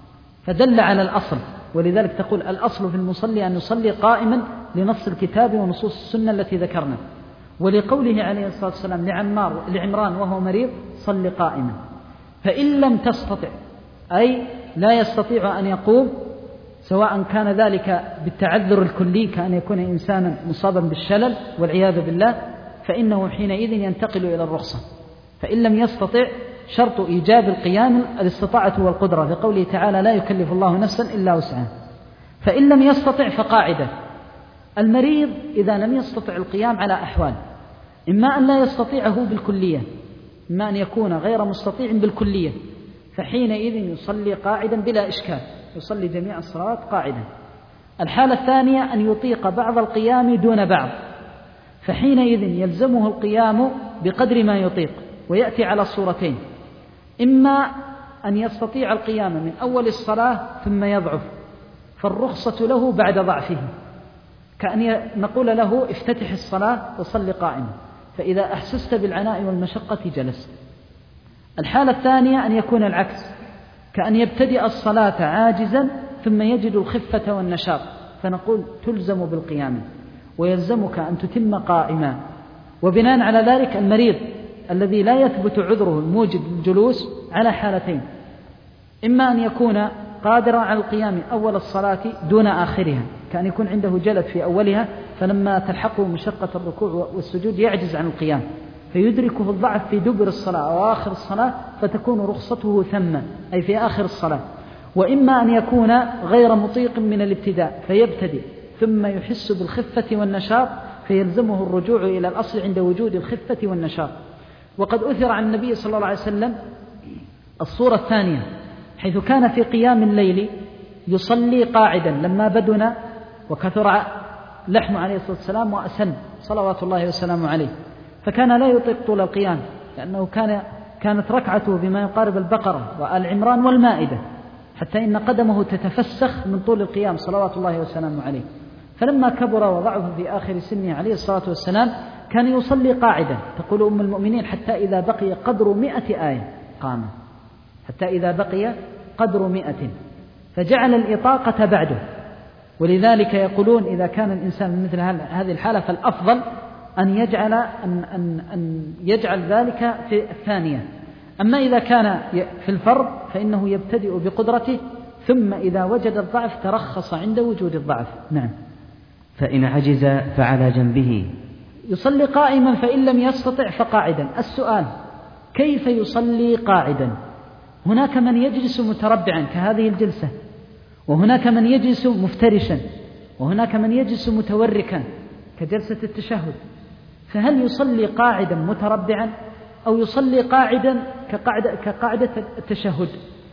فدل على الأصل، ولذلك تقول الأصل في المصلي أن يصلي قائما لنص الكتاب ونصوص السنة التي ذكرنا، ولقوله عليه الصلاة والسلام لعمران وهو مريض: صل قائما. فإن لم تستطع، أي لا يستطيع أن يقوم، سواء كان ذلك بالتعذر الكلي كأن يكون إنسانا مصابا بالشلل والعياذ بالله، فإنه حينئذ ينتقل إلى الرخصة. فإن لم يستطع، شرط إيجاب القيام الاستطاعة والقدرة، لقوله تعالى: لا يكلف الله نفسا إلا وسعها. فإن لم يستطع فقاعدة. المريض إذا لم يستطع القيام على أحوال: إما أن لا يستطيعه بالكلية، إما أن يكون غير مستطيع بالكلية، فحينئذ يصلي قاعدا بلا إشكال، يصلي جميع الصلوات قاعدا. الحالة الثانية أن يطيق بعض القيام دون بعض، فحينئذ يلزمه القيام بقدر ما يطيق، ويأتي على صورتين: إما أن يستطيع القيام من أول الصلاة ثم يضعف، فالرخصة له بعد ضعفه، كأن نقول له: افتتح الصلاة وصل قائما، فإذا أحسست بالعناء والمشقة جلست. الحالة الثانية أن يكون العكس، كأن يبتدئ الصلاة عاجزا ثم يجد الخفة والنشاط، فنقول: تلزم بالقيام، ويلزمك أن تتم قائما. وبناء على ذلك المريض الذي لا يثبت عذره الموجب للجلوس على حالتين: إما أن يكون قادرا على القيام أول الصلاة دون آخرها، كأن يكون عنده جلد في أولها، فلما تلحقه مشقة الركوع والسجود يعجز عن القيام، فيدركه الضعف في دبر الصلاة أو آخر الصلاة، فتكون رخصته ثم، أي في آخر الصلاة. وإما أن يكون غير مطيق من الابتداء، فيبتدئ ثم يحس بالخفة والنشاط، فيلزمه الرجوع إلى الأصل عند وجود الخفة والنشاط. وقد أثر عن النبي صلى الله عليه وسلم الصورة الثانية، حيث كان في قيام الليل يصلي قاعدا لما بدن وكثر لحم عليه الصلاة والسلام وأسن صلوات الله وسلامه عليه، فكان لا يطيق طول القيام، لأنه كانت ركعته بما يقارب البقرة وآل عمران والمائدة، حتى إن قدمه تتفسخ من طول القيام صلوات الله وسلامه عليه. فلما كبر وضعه في آخر سنه عليه الصلاة والسلام كان يصلي قاعدا، تقول أم المؤمنين: حتى إذا بقي قدر 100 آية قام، حتى إذا بقي قدر 100، فجعل الإطاقة بعده. ولذلك يقولون: إذا كان الإنسان من مثل هذه الحالة فالأفضل أن يجعل ذلك في الثانية، أما إذا كان في الفرض فإنه يبتدئ بقدرته، ثم إذا وجد الضعف ترخص عند وجود الضعف. نعم. فإن عجز فعلى جنبه. يصلي قائما فإن لم يستطع فقاعدا. السؤال: كيف يصلي قاعدا؟ هناك من يجلس متربعا كهذه الجلسة، وهناك من يجلس مفترشا، وهناك من يجلس متوركا كجلسة التشهد، فهل يصلي قاعدا متربعا أو يصلي قاعدا كقاعدة التشهد؟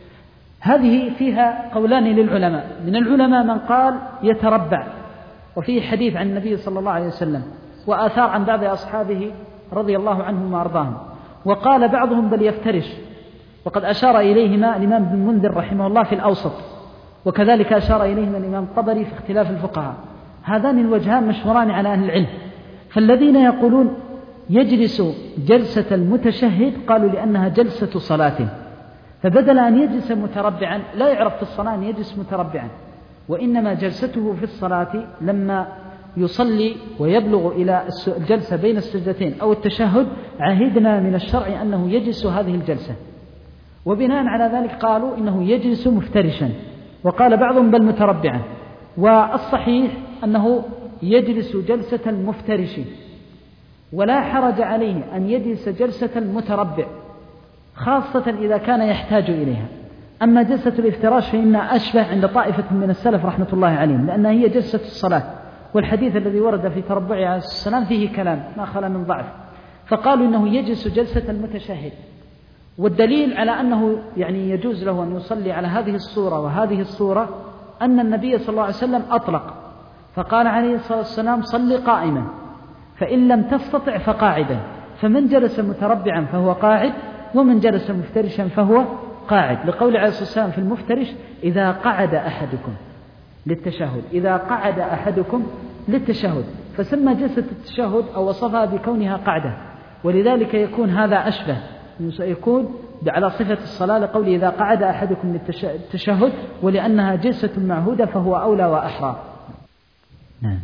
هذه فيها قولان للعلماء. من العلماء من قال يتربع، وفيه حديث عن النبي صلى الله عليه وسلم وآثار عن بعض أصحابه رضي الله عنهم وأرضاهم، وقال بعضهم بل يفترش، وقد أشار إليهما الإمام ابن المنذر رحمه الله في الأوسط، وكذلك أشار إليهما الإمام الطبري في اختلاف الفقهاء. هذان الوجهان مشهوران على أهل العلم. فالذين يقولون يجلس جلسة المتشهد قالوا لأنها جلسة صلاة، فبدل أن يجلس متربعا لا يعرف في الصلاة أن يجلس متربعا، وإنما جلسته في الصلاة لما يصلي ويبلغ إلى الجلسة بين السجدتين أو التشهد عهدنا من الشرع أنه يجلس هذه الجلسة، وبناء على ذلك قالوا إنه يجلس مفترشا، وقال بعضهم بل متربعا. والصحيح أنه يجلس جلسة المفترش، ولا حرج عليه أن يجلس جلسة المتربع، خاصة إذا كان يحتاج إليها. أما جلسة الافتراش فإنها أشبه عند طائفة من السلف رحمة الله عليهم، لأنها هي جلسة الصلاة، والحديث الذي ورد في تربعه عليه السلام فيه كلام ما خلا من ضعف، فقالوا إنه يجلس جلسة المتشهد. والدليل على أنه يعني يجوز له أن يصلي على هذه الصورة وهذه الصورة أن النبي صلى الله عليه وسلم أطلق، فقال عليه الصلاة والسلام صل قائما، فإن لم تستطع فقاعدا، فمن جلس متربعا فهو قاعد، ومن جلس مفترشا فهو قاعد، لقول عليه الصلاة والسلام في المفترش إذا قعد أحدكم للتشهد، إذا قعد أحدكم للتشهد، فسمى جلسة التشهد أو وصفها بكونها قعدة، ولذلك يكون هذا أشبه، يكون على صفة الصلاة لقول إذا قعد أحدكم للتشهد، ولأنها جلسة معهودة فهو أولى وأحرى. نعم.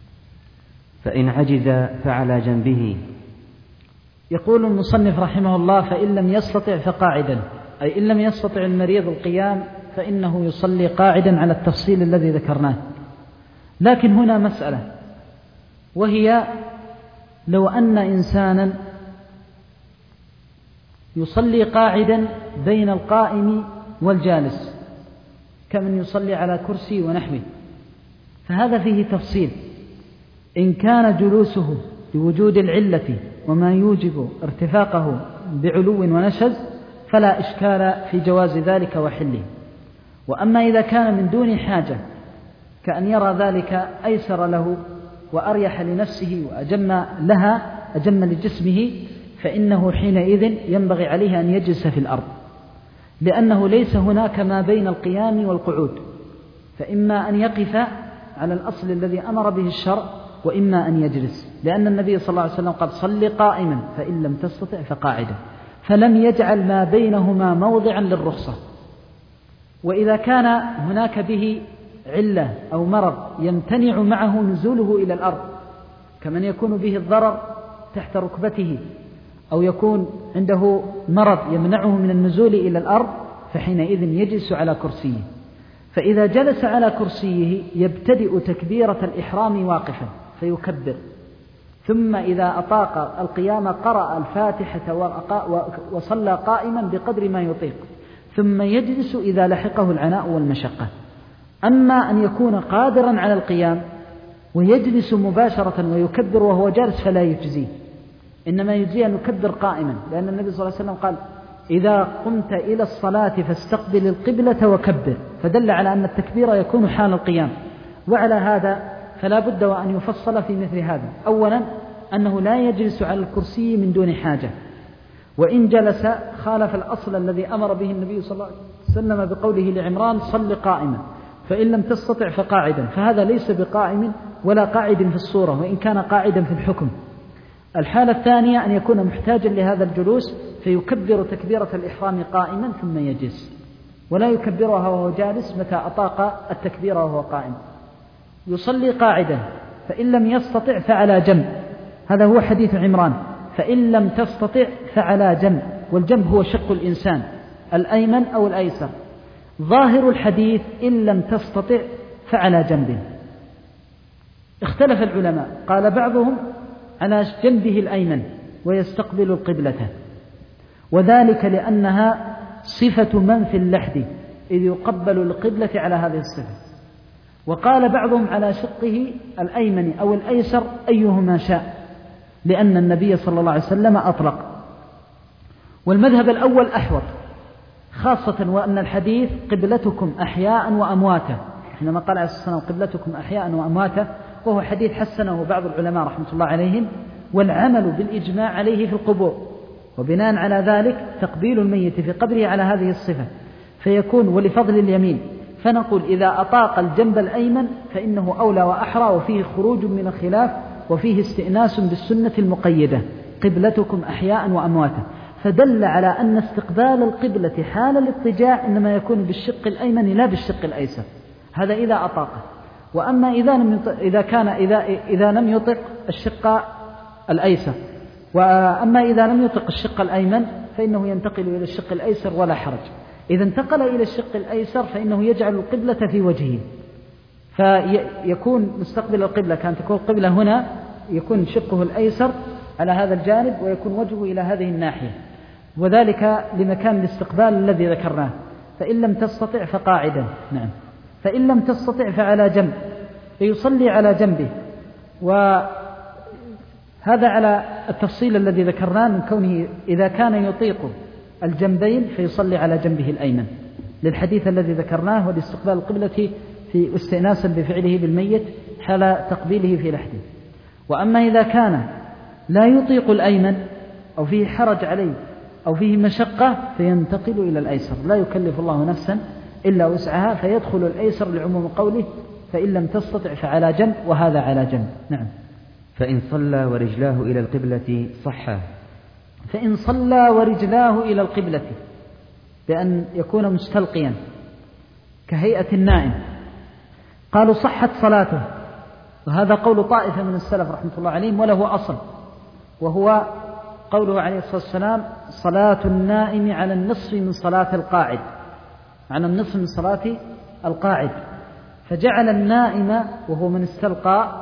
فإن عجز فعلى جنبه. يقول المصنف رحمه الله: فإن لم يستطع فقاعدا، أي إن لم يستطع المريض القيام فإنه يصلي قاعدا على التفصيل الذي ذكرناه. لكن هنا مسألة، وهي لو أن إنسانا يصلي قاعدا بين القائم والجالس كمن يصلي على كرسي ونحوه، فهذا فيه تفصيل. إن كان جلوسه لوجود العلة وما يوجب ارتفاقه بعلو ونشز فلا إشكال في جواز ذلك وحله. وأما إذا كان من دون حاجة كأن يرى ذلك أيسر له وأريح لنفسه وأجم لها أجم لجسمه، فإنه حينئذ ينبغي عليه أن يجلس في الأرض، لأنه ليس هناك ما بين القيام والقعود، فإما أن يقف على الأصل الذي أمر به الشرع، وإما أن يجلس، لأن النبي صلى الله عليه وسلم قد صل قائما فإن لم تستطع فقاعدا، فلم يجعل ما بينهما موضعا للرخصة. وإذا كان هناك به علة أو مرض يمتنع معه نزوله إلى الأرض، كمن يكون به الضرر تحت ركبته، أو يكون عنده مرض يمنعه من النزول إلى الأرض، فحينئذ يجلس على كرسيه. فإذا جلس على كرسيه يبتدئ تكبيرة الإحرام واقفا فيكبر، ثم إذا أطاق القيام قرأ الفاتحة وصلى قائما بقدر ما يطيق، ثم يجلس إذا لحقه العناء والمشقة. أما أن يكون قادرا على القيام ويجلس مباشرة ويكبر وهو جالس فلا يجزيه، إنما يجزيه أن يكبر قائما، لأن النبي صلى الله عليه وسلم قال إذا قمت إلى الصلاة فاستقبل القبلة وكبر، فدل على أن التكبير يكون حال القيام. وعلى هذا فلا بد وأن يفصل في مثل هذا. أولا أنه لا يجلس على الكرسي من دون حاجة، وإن جلس خالف الأصل الذي أمر به النبي صلى الله عليه وسلم بقوله لعمران صل قائما فإن لم تستطع فقاعدا، فهذا ليس بقائم ولا قاعد في الصورة، وإن كان قاعدا في الحكم. الحالة الثانية أن يكون محتاجا لهذا الجلوس فيكبر تكبيرة الإحرام قائما ثم يجلس، ولا يكبرها وهو جالس متى أطاق التكبير وهو قائم. يصلي قاعدا فإن لم يستطع فعلى جنب، هذا هو حديث عمران، فإن لم تستطع فعلى جنب، والجنب هو شق الإنسان الأيمن أو الأيسر. ظاهر الحديث إن لم تستطع فعلى جنب. اختلف العلماء، قال بعضهم على جنبه الأيمن ويستقبل القبلة، وذلك لأنها صفة من في اللحد إذ يقبل القبلة على هذه الصفة. وقال بعضهم على شقه الأيمن أو الأيسر أيهما شاء، لأن النبي صلى الله عليه وسلم أطلق. والمذهب الأول أحوط، خاصة وأن الحديث قبلتكم أحياء وأمواتا، حينما قال عليه الصلاة والسلام قبلتكم أحياء وأمواتا، وهو حديث حسنه بعض العلماء رحمة الله عليهم، والعمل بالإجماع عليه في القبور، وبناء على ذلك تقبيل الميت في قبره على هذه الصفة فيكون ولفضل اليمين. فنقول إذا أطاق الجنب الأيمن فإنه أولى وأحرى، وفيه خروج من الخلاف، وفيه استئناس بالسنة المقيدة قبلتكم أحياء وأمواتا، فدل على أن استقبال القبلة حال الاضطجاع إنما يكون بالشق الأيمن لا بالشق الأيسر، هذا إذا أطاقه. وأما إذا لم يطق الشق الأيسر، وأما إذا لم يطق الشق الأيمن فإنه ينتقل إلى الشق الأيسر ولا حرج. إذا انتقل إلى الشق الأيسر فإنه يجعل القبلة في وجهه، فيكون مستقبل القبلة، كانت تكون القبلة هنا يكون شقه الأيسر على هذا الجانب ويكون وجهه إلى هذه الناحية، وذلك لمكان الاستقبال الذي ذكرناه. فإن لم تستطع فقاعدا، نعم، فإن لم تستطع فعلى جنب، فيصلي على جنبه. وهذا على التفصيل الذي ذكرناه من كونه إذا كان يطيق الجنبين فيصلي على جنبه الأيمن، للحديث الذي ذكرناه والاستقبال القبلة في استئناسا بفعله بالميت حال تقبيله في لحده. وأما إذا كان لا يطيق الأيمن أو فيه حرج عليه أو فيه مشقة فينتقل إلى الأيسر، لا يكلف الله نفسا إلا وسعها، فيدخل الأيسر لعموم قوله فإن لم تستطع فعلى جنب، وهذا على جنب. نعم. فإن صلى ورجلاه إلى القبلة صحى. فإن صلى ورجلاه إلى القبلة بأن يكون مستلقيا كهيئة النائم، قالوا صحت صلاته، وهذا قول طائفة من السلف رحمة الله عليهم وله أصل، وهو قوله عليه الصلاة والسلام صلاة النائم على النصف من صلاة القاعد، على النصف من صلاة القاعد، فجعل النائم وهو من استلقى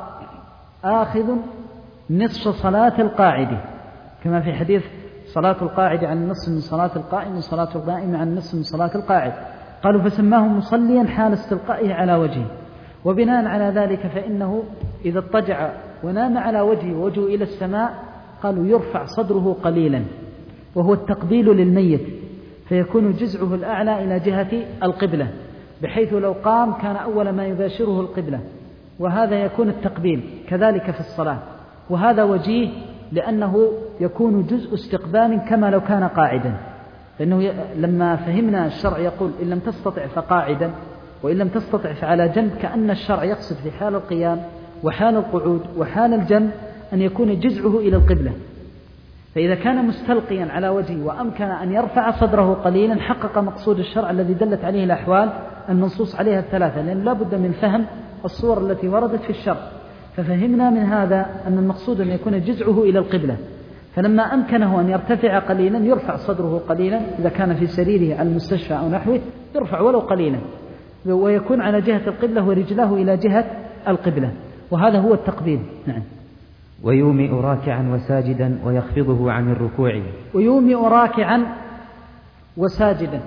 آخذ نصف صلاة القاعد، كما في حديث صلاة القاعد عن النصف من صلاة القائم وصلاة القائم عن النصف من صلاة القاعد. قالوا فسماه مصليا حال استلقائه على وجهه. وبناء على ذلك فإنه إذا اضطجع ونام على وجهه ووجهه إلى السماء قالوا يرفع صدره قليلا، وهو التقبيل للميت، فيكون جزعه الأعلى إلى جهة القبلة، بحيث لو قام كان أول ما يباشره القبلة، وهذا يكون التقبيل كذلك في الصلاة. وهذا وجيه لأنه يكون جزء استقبال كما لو كان قاعدا، لأنه لما فهمنا الشرع يقول إن لم تستطع فقاعدا وإن لم تستطع فعلى جنب، كأن الشرع يقصد في حال القيام وحال القعود وحال الجنب أن يكون جزعه إلى القبلة. فإذا كان مستلقيا على وجهه وأمكن أن يرفع صدره قليلا حقق مقصود الشرع الذي دلت عليه الأحوال المنصوص عليها الثلاثة، لأن لا بد من فهم الصور التي وردت في الشرع. ففهمنا من هذا أن المقصود أن يكون جزعه إلى القبلة، فلما أمكنه أن يرتفع قليلا يرفع صدره قليلا، إذا كان في سريره على المستشفى أو نحوه يرفع ولو قليلا، ويكون على جهة القبلة ورجله إلى جهة القبلة، وهذا هو التقبيل. نعم. ويومئ راكعا وساجدا ويخفضه عن الركوع. ويومئ راكعا وساجدا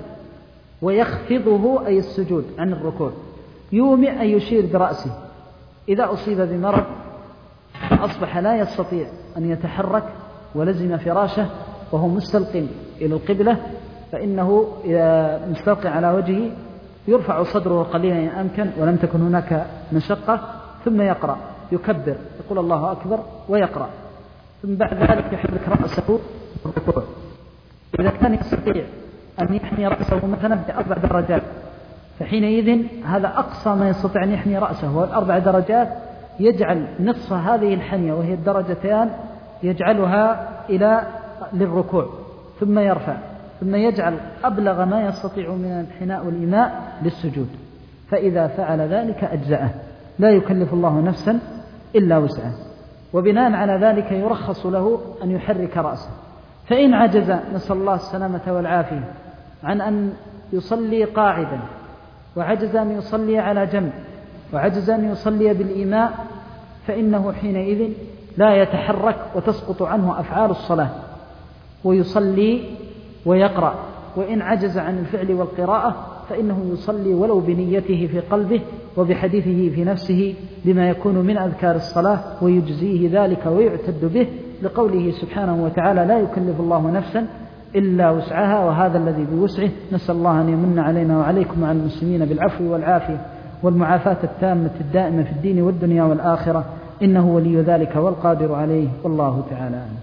ويخفضه أي السجود عن الركوع. يومئ أي يشير برأسه، إذا أصيب بمرض أصبح لا يستطيع أن يتحرك ولزم فراشه وهو مستلقٍ إلى القبلة، فإنه إذا مستلقٍ على وجهه يرفع صدره قليلا إن أمكن ولم تكن هناك مشقة، ثم يقرأ، يكبر، يقول الله أكبر ويقرأ، ثم بعد ذلك يحرك رأسه بالركوع. إذا كان يستطيع أن يحني رأسه مثلا ب4 درجات فحينئذ هذا أقصى ما يستطيع أن يحني رأسه، وال4 درجات يجعل نصف هذه الحنية وهي الدرجتان يجعلها للركوع، ثم يرفع، ثم يجعل أبلغ ما يستطيع من الانحناء والإيماء للسجود. فإذا فعل ذلك أجزأه، لا يكلف الله نفسا إلا وسعها. وبناء على ذلك يرخص له أن يحرك رأسه، فإن عجز نسأل الله السلامة والعافية عن أن يصلي قاعدا، وعجز أن يصلي على جنب، وعجز أن يصلي بالإيماء، فإنه حينئذ لا يتحرك وتسقط عنه أفعال الصلاة ويصلي ويقرأ. وإن عجز عن الفعل والقراءة فإنه يصلي ولو بنيته في قلبه وبحديثه في نفسه بما يكون من أذكار الصلاة، ويجزيه ذلك ويعتد به لقوله سبحانه وتعالى: لا يكلف الله نفسا إلا وسعها، وهذا الذي بوسعه. نسأل الله أن يمن علينا وعليكم وعلى المسلمين بالعفو والعافية والمعافاة التامة الدائمة في الدين والدنيا والآخرة، إنه ولي ذلك والقادر عليه، والله تعالى أعلم.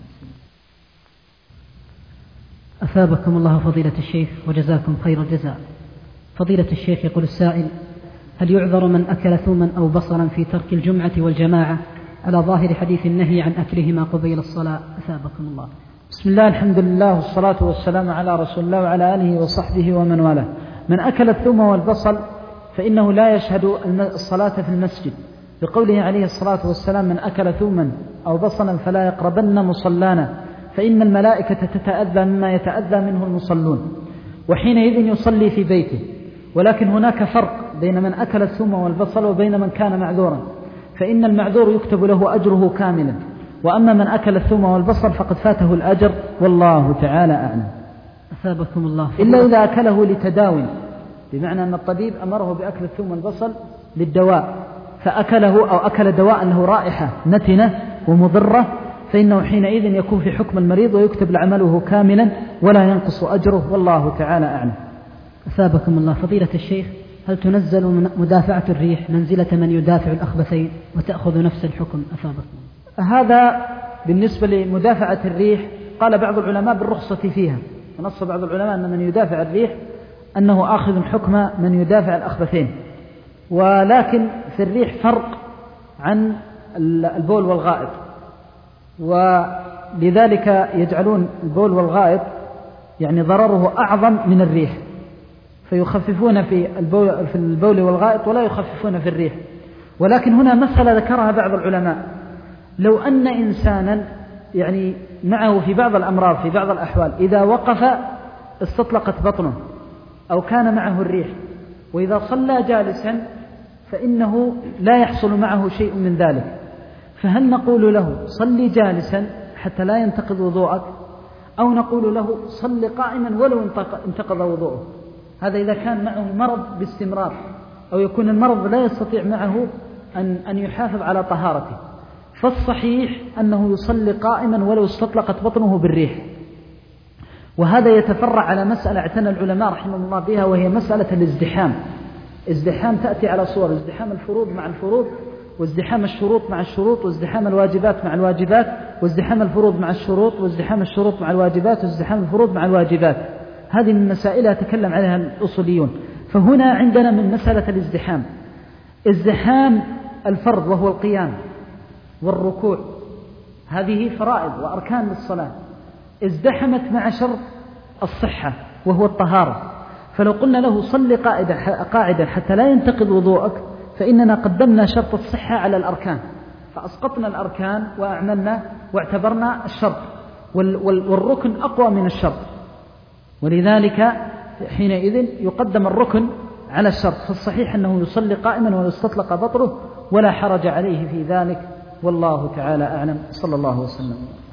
أثابكم الله فضيلة الشيخ وجزاكم خير الجزاء. فضيلة الشيخ، يقول السائل: هل يعذر من أكل ثوما أو بصلا في ترك الجمعة والجماعة على ظاهر حديث النهي عن أكلهما قبيل الصلاة؟ أثابكم الله. بسم الله، الحمد لله، والصلاة والسلام على رسول الله وعلى آله وصحبه ومن والاه. من أكل الثوم والبصل فإنه لا يشهد الصلاة في المسجد، بقوله عليه الصلاة والسلام: من أكل ثوما أو بصلا فلا يقربن مصلانا، فإن الملائكة تتأذى مما يتأذى منه المصلون، وحينئذ يصلي في بيته. ولكن هناك فرق بين من أكل الثوم والبصل وبين من كان معذورا، فإن المعذور يكتب له أجره كاملا، وأما من أكل الثوم والبصل فقد فاته الأجر، والله تعالى أعلم. أثابكم الله. إلا إذا أكله لتداوي، بمعنى أن الطبيب أمره بأكل الثوم والبصل للدواء، فأكله أو أكل دواء له رائحة نتنة ومضرة، فإنه حينئذ يكون في حكم المريض ويكتب لعمله كاملا ولا ينقص أجره، والله تعالى أعلم. أثابكم الله. فضيلة الشيخ، هل تنزل مدافعة الريح منزلة من يدافع الأخبثين وتأخذ نفس الحكم؟ أثابكم. هذا بالنسبة لمدافعة الريح قال بعض العلماء بالرخصة فيها، ونص بعض العلماء أن من يدافع الريح أنه آخذ حكم من يدافع الأخبثين، ولكن في الريح فرق عن البول والغائط، ولذلك يجعلون البول والغائط يعني ضرره أعظم من الريح، فيخففون في البول والغائط ولا يخففون في الريح. ولكن هنا مسألة ذكرها بعض العلماء: لو أن إنسانا يعني معه في بعض الأمراض في بعض الأحوال إذا وقف استطلقت بطنه أو كان معه الريح، وإذا صلى جالسا فإنه لا يحصل معه شيء من ذلك، فهل نقول له صلي جالسا حتى لا ينتقض وضوءك، أو نقول له صل قائما ولو انتقض وضوءه؟ هذا إذا كان معه مرض باستمرار، أو يكون المرض لا يستطيع معه أن يحافظ على طهارته. فالصحيح أنه يصلي قائما ولو استطلقت بطنه بالريح. وهذا يتفرع على مسألة اعتنى العلماء رحمهم الله بها، وهي مسألة الازدحام. ازدحام تأتي على صور: ازدحام الفروض مع الفروض، وازدحام الشروط مع الشروط، وازدحام الواجبات مع الواجبات، وازدحام الفروض مع الشروط، وازدحام الشروط مع الواجبات، وازدحام الفروض مع الواجبات. هذه من مسائل يتكلم عليها الأصوليون. فهنا عندنا من مسألة الازدحام ازدحام الفرض وهو القيام والركوع، هذه فرائض وأركان للصلاة، ازدحمت مع شرط الصحة وهو الطهارة. فلو قلنا له صل قاعدا حتى لا ينتقض وضوءك، فإننا قدمنا شرط الصحة على الأركان، فأسقطنا الأركان وأعملنا واعتبرنا الشرط، والركن أقوى من الشرط، ولذلك حينئذ يقدم الركن على الشرط. فالصحيح أنه يصلي قائما ولو استطلق بطنه ولا حرج عليه في ذلك، والله تعالى أعلم. صلى الله وسلم.